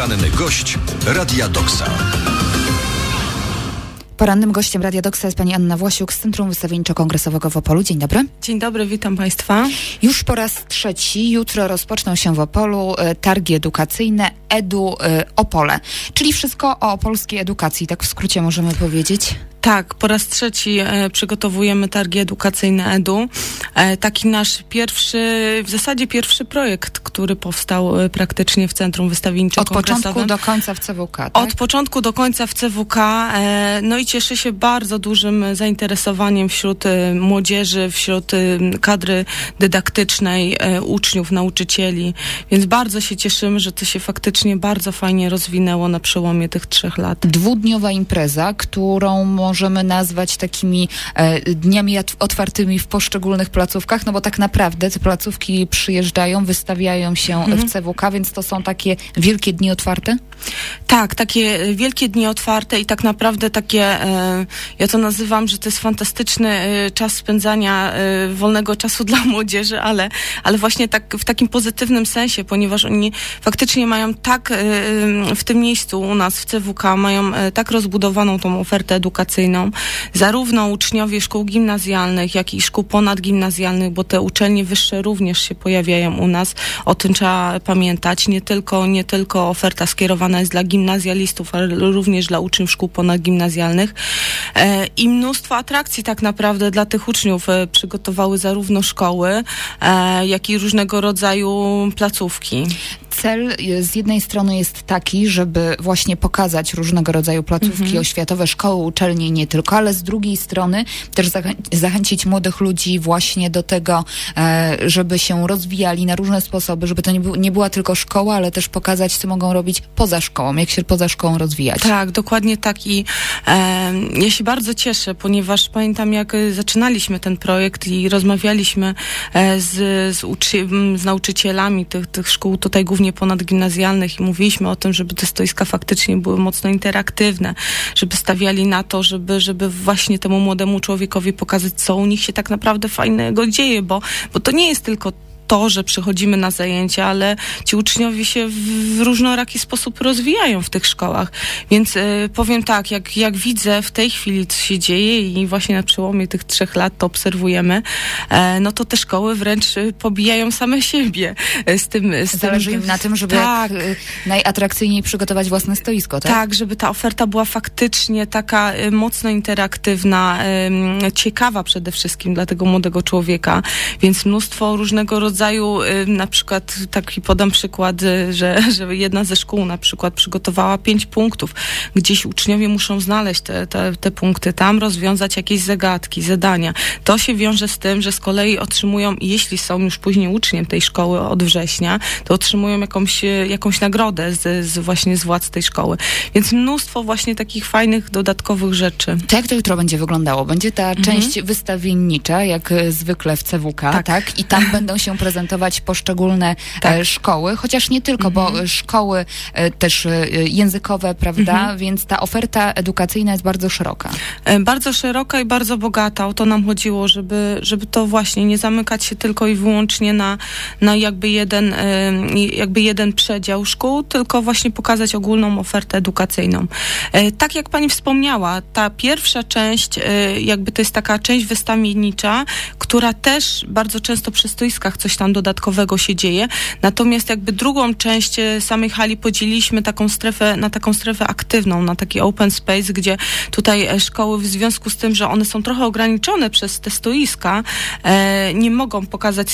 Poranny gość Radia Doksa. Porannym gościem Radia Doksa jest pani Anna Własiuk z Centrum Wystawienniczo-Kongresowego w Opolu. Dzień dobry. Dzień dobry, witam państwa. Już po raz trzeci jutro rozpoczną się w Opolu targi edukacyjne Edu Opole, czyli wszystko o opolskiej edukacji, tak w skrócie możemy powiedzieć. Tak, po raz trzeci przygotowujemy targi edukacyjne EDU. Taki nasz w zasadzie pierwszy projekt, który powstał praktycznie w Centrum Wystawienniczo-Kongresowym. Od początku do końca w CWK, tak? Od początku do końca w CWK. No i cieszy się bardzo dużym zainteresowaniem wśród młodzieży, wśród kadry dydaktycznej, uczniów, nauczycieli. Więc bardzo się cieszymy, że to się faktycznie bardzo fajnie rozwinęło na przełomie tych 3 lat. Dwudniowa impreza, którą możemy nazwać takimi dniami otwartymi w poszczególnych placówkach, no bo tak naprawdę te placówki przyjeżdżają, wystawiają się w CWK, więc to są takie wielkie dni otwarte? Tak, takie wielkie dni otwarte i tak naprawdę takie, ja to nazywam, że to jest fantastyczny czas spędzania wolnego czasu dla młodzieży, ale właśnie tak w takim pozytywnym sensie, ponieważ oni faktycznie mają tak w tym miejscu u nas w CWK mają tak rozbudowaną tą ofertę edukacyjną, zarówno uczniowie szkół gimnazjalnych, jak i szkół ponadgimnazjalnych, bo te uczelnie wyższe również się pojawiają u nas. O tym trzeba pamiętać. Nie tylko oferta skierowana jest dla gimnazjalistów, ale również dla uczniów szkół ponadgimnazjalnych. I mnóstwo atrakcji tak naprawdę dla tych uczniów przygotowały zarówno szkoły, jak i różnego rodzaju placówki. Cel z jednej strony jest taki, żeby właśnie pokazać różnego rodzaju placówki oświatowe, szkoły, uczelnie, nie tylko, ale z drugiej strony też zachęcić młodych ludzi właśnie do tego, żeby się rozwijali na różne sposoby, żeby to nie była tylko szkoła, ale też pokazać, co mogą robić poza szkołą, jak się poza szkołą rozwijać. Tak, dokładnie tak i ja się bardzo cieszę, ponieważ pamiętam, jak zaczynaliśmy ten projekt i rozmawialiśmy z nauczycielami tych szkół, tutaj głównie ponadgimnazjalnych i mówiliśmy o tym, żeby te stoiska faktycznie były mocno interaktywne, żeby stawiali na to, żeby właśnie temu młodemu człowiekowi pokazać, co u nich się tak naprawdę fajnego dzieje, bo to nie jest tylko to, że przychodzimy na zajęcia, ale ci uczniowie się w różnoraki sposób rozwijają w tych szkołach. Więc powiem tak, jak widzę w tej chwili, co się dzieje i właśnie na przełomie tych 3 lat to obserwujemy, no to te szkoły wręcz pobijają same siebie Zależy im na tym, żeby tak, jak najatrakcyjniej przygotować własne stoisko, tak? Tak, żeby ta oferta była faktycznie taka mocno interaktywna, ciekawa przede wszystkim dla tego młodego człowieka, więc mnóstwo różnego rodzaju, na przykład taki podam przykład, że jedna ze szkół na przykład przygotowała 5 punktów. Gdzieś uczniowie muszą znaleźć te punkty, tam rozwiązać jakieś zagadki, zadania. To się wiąże z tym, że z kolei otrzymują, jeśli są już później uczniem tej szkoły od września, to otrzymują jakąś nagrodę właśnie z władz tej szkoły. Więc mnóstwo właśnie takich fajnych, dodatkowych rzeczy. To jak to jutro będzie wyglądało? Będzie ta część wystawiennicza, jak zwykle w CWK, tak? I tam będą się prezentować poszczególne szkoły, chociaż nie tylko, bo szkoły też językowe, prawda? Więc ta oferta edukacyjna jest bardzo szeroka. Bardzo szeroka i bardzo bogata. O to nam chodziło, żeby to właśnie nie zamykać się tylko i wyłącznie na jakby jeden przedział szkół, tylko właśnie pokazać ogólną ofertę edukacyjną. Tak jak pani wspomniała, ta pierwsza część, jakby to jest taka część wystawiennicza, która też bardzo często przy stoiskach coś tam dodatkowego się dzieje. Natomiast jakby drugą część samej hali podzieliliśmy na taką strefę aktywną, na taki open space, gdzie tutaj szkoły w związku z tym, że one są trochę ograniczone przez te stoiska, nie mogą pokazać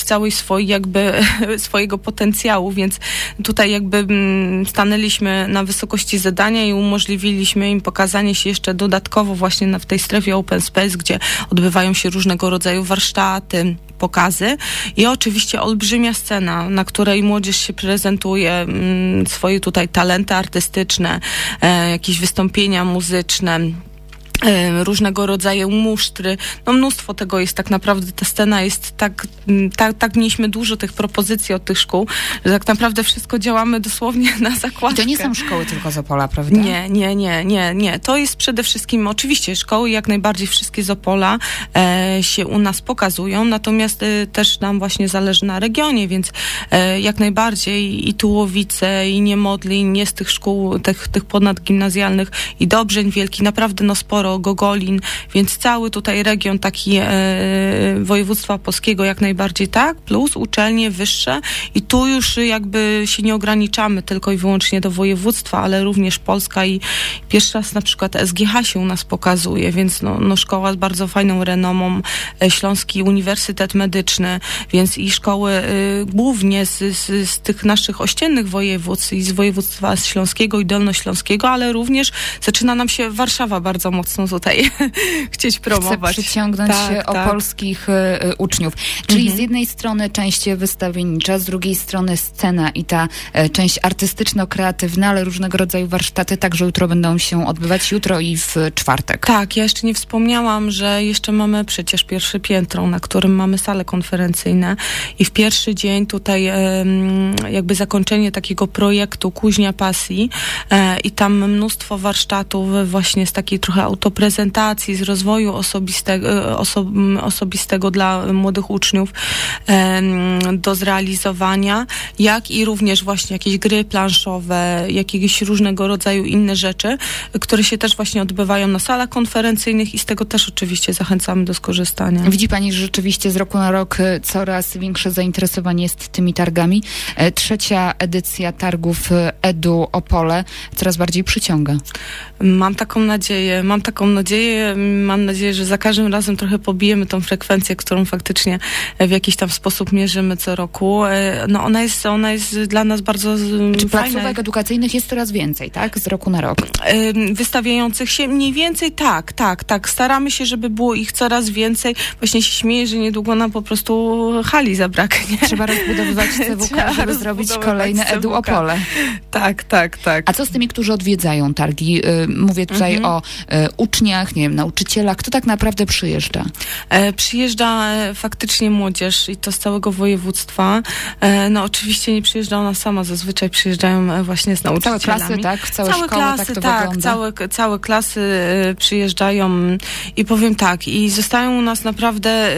swojego potencjału, więc tutaj jakby stanęliśmy na wysokości zadania i umożliwiliśmy im pokazanie się jeszcze dodatkowo właśnie w tej strefie open space, gdzie odbywają się różnego rodzaju warsztaty, pokazy i oczywiście olbrzymia scena, na której młodzież się prezentuje swoje tutaj talenty artystyczne, jakieś wystąpienia muzyczne, różnego rodzaju musztry. No mnóstwo tego jest tak naprawdę, ta scena jest tak mieliśmy dużo tych propozycji od tych szkół, że tak naprawdę wszystko działamy dosłownie na zakładkę. I to nie są szkoły tylko z Opola, prawda? Nie. To jest przede wszystkim, oczywiście szkoły jak najbardziej wszystkie z Opola się u nas pokazują, natomiast też nam właśnie zależy na regionie, więc jak najbardziej i Tułowice, i Niemodlin, jest tych szkół, tych ponadgimnazjalnych, i Dobrzeń Wielki, naprawdę sporo, Gogolin, więc cały tutaj region taki województwa opolskiego jak najbardziej tak, plus uczelnie wyższe i tu już jakby się nie ograniczamy tylko i wyłącznie do województwa, ale również Polska i pierwszy raz na przykład SGH się u nas pokazuje, więc szkoła z bardzo fajną renomą, Śląski Uniwersytet Medyczny, więc i szkoły głównie z tych naszych ościennych województw i z województwa śląskiego i dolnośląskiego, ale również zaczyna nam się Warszawa bardzo mocno tutaj chcieć promować. Chce przyciągnąć opolskich uczniów. Czyli z jednej strony część wystawiennicza, z drugiej strony scena i ta część artystyczno-kreatywna, ale różnego rodzaju warsztaty także jutro będą się odbywać, jutro i w czwartek. Tak, ja jeszcze nie wspomniałam, że jeszcze mamy przecież pierwsze piętro, na którym mamy sale konferencyjne i w pierwszy dzień tutaj jakby zakończenie takiego projektu Kuźnia Pasji i tam mnóstwo warsztatów właśnie z takiej trochę autoprezentacji, z rozwoju osobistego dla młodych uczniów do zrealizowania, jak i również właśnie jakieś gry planszowe, jakieś różnego rodzaju inne rzeczy, które się też właśnie odbywają na salach konferencyjnych i z tego też oczywiście zachęcamy do skorzystania. Widzi Pani, że rzeczywiście z roku na rok coraz większe zainteresowanie jest tymi targami. Trzecia edycja targów Edu Opole coraz bardziej przyciąga. Mam taką nadzieję, mam nadzieję, że za każdym razem trochę pobijemy tą frekwencję, którą faktycznie w jakiś tam sposób mierzymy co roku. No ona jest dla nas bardzo Czy fajna. placówek edukacyjnych jest coraz więcej, tak? Z roku na rok. Wystawiających się mniej więcej tak. Staramy się, żeby było ich coraz więcej. Właśnie się śmieję, że niedługo nam po prostu hali zabraknie. Trzeba rozbudowywać CWK, żeby zrobić kolejne Edu Opole. Tak. A co z tymi, którzy odwiedzają targi? Mówię tutaj o uczniach, nie wiem, nauczycielach. Kto tak naprawdę przyjeżdża? Przyjeżdża faktycznie młodzież i to z całego województwa. No oczywiście nie przyjeżdża ona sama, zazwyczaj przyjeżdżają właśnie z nauczycielami. Całe klasy, tak? Całe szkoły, klasy, tak to wygląda? Całe klasy przyjeżdżają i powiem tak, i zostają u nas naprawdę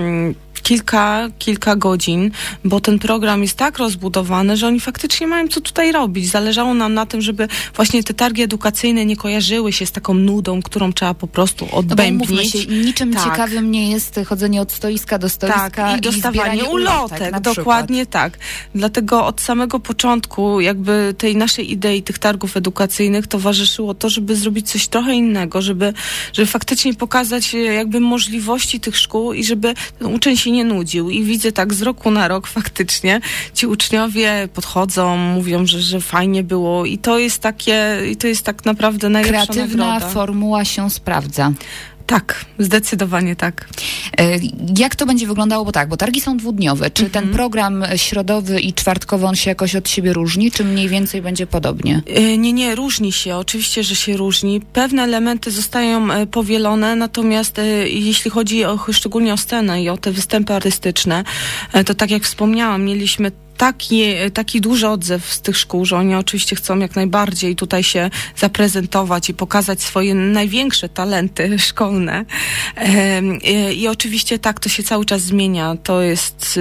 kilka godzin, bo ten program jest tak rozbudowany, że oni faktycznie mają co tutaj robić. Zależało nam na tym, żeby właśnie te targi edukacyjne nie kojarzyły się z taką nudą, którą trzeba po prostu odbębnić. No bo mówmy się, niczym ciekawym nie jest chodzenie od stoiska do stoiska i dostawanie ulotek. Dokładnie tak. Dlatego od samego początku jakby tej naszej idei, tych targów edukacyjnych towarzyszyło to, żeby zrobić coś trochę innego, żeby faktycznie pokazać jakby możliwości tych szkół i żeby ten uczeń się nie nudził. I widzę tak z roku na rok faktycznie ci uczniowie podchodzą, mówią, że fajnie było i to jest tak naprawdę najlepsza kreatywna nagroda. Formuła się sprawdza. Tak, zdecydowanie tak. Jak to będzie wyglądało? Bo targi są dwudniowe. Czy ten program środowy i czwartkowy, on się jakoś od siebie różni, czy mniej więcej będzie podobnie? Nie, różni się. Oczywiście, że się różni. Pewne elementy zostają powielone, natomiast jeśli chodzi szczególnie o scenę i o te występy artystyczne, to tak jak wspomniałam, mieliśmy taki duży odzew z tych szkół, że oni oczywiście chcą jak najbardziej tutaj się zaprezentować i pokazać swoje największe talenty szkolne. I oczywiście tak, to się cały czas zmienia. To jest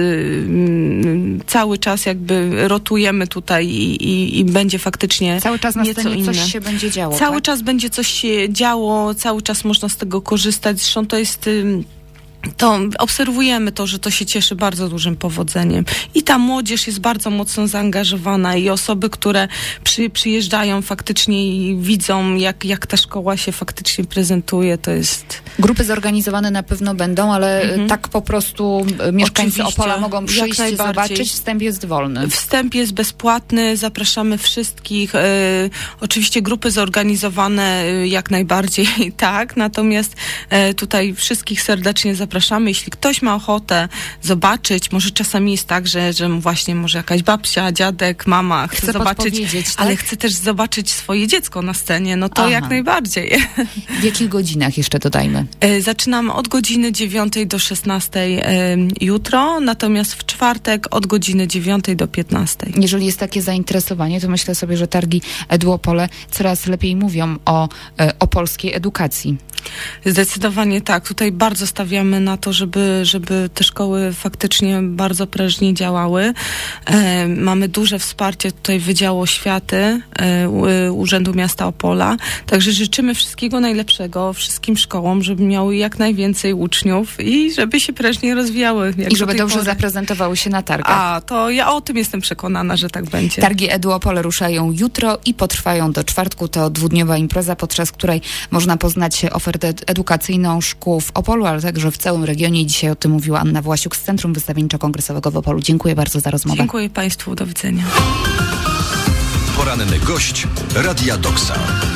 cały czas jakby rotujemy tutaj i będzie faktycznie cały czas na nieco scenie inne. coś się będzie działo. Cały czas będzie coś się działo, cały czas można z tego korzystać. Zresztą to jest... To obserwujemy to, że to się cieszy bardzo dużym powodzeniem. I ta młodzież jest bardzo mocno zaangażowana i osoby, które przyjeżdżają faktycznie i widzą, jak ta szkoła się faktycznie prezentuje, to jest... Grupy zorganizowane na pewno będą, ale tak po prostu mieszkańcy Oczywiście, Opola mogą przyjść, zobaczyć. Wstęp jest wolny. Wstęp jest bezpłatny, zapraszamy wszystkich. Oczywiście grupy zorganizowane jak najbardziej tak, natomiast tutaj wszystkich serdecznie zapraszamy zapraszamy. Jeśli ktoś ma ochotę zobaczyć, może czasami jest tak, że właśnie może jakaś babcia, dziadek, mama chce zobaczyć, tak? Ale chce też zobaczyć swoje dziecko na scenie, no to jak najbardziej. W jakich godzinach jeszcze dodajmy? Zaczynamy od godziny 9 do 16 jutro, natomiast w czwartek od godziny 9 do 15. Jeżeli jest takie zainteresowanie, to myślę sobie, że targi EduOpole coraz lepiej mówią o polskiej edukacji. Zdecydowanie tak. Tutaj bardzo stawiamy na to, żeby te szkoły faktycznie bardzo prężnie działały. Mamy duże wsparcie tutaj Wydziału Oświaty Urzędu Miasta Opola. Także życzymy wszystkiego najlepszego wszystkim szkołom, żeby miały jak najwięcej uczniów i żeby się prężnie rozwijały. I żeby dobrze zaprezentowały się na targach. To ja o tym jestem przekonana, że tak będzie. Targi EduOpole ruszają jutro i potrwają do czwartku. To dwudniowa impreza, podczas której można poznać ofertę edukacyjną szkół w Opolu, ale także w całym regionie. Dzisiaj o tym mówiła Anna Własiuk z Centrum Wystawienniczo-Kongresowego w Opolu. Dziękuję bardzo za rozmowę. Dziękuję Państwu. Do widzenia. Poranny gość Radia Doksa.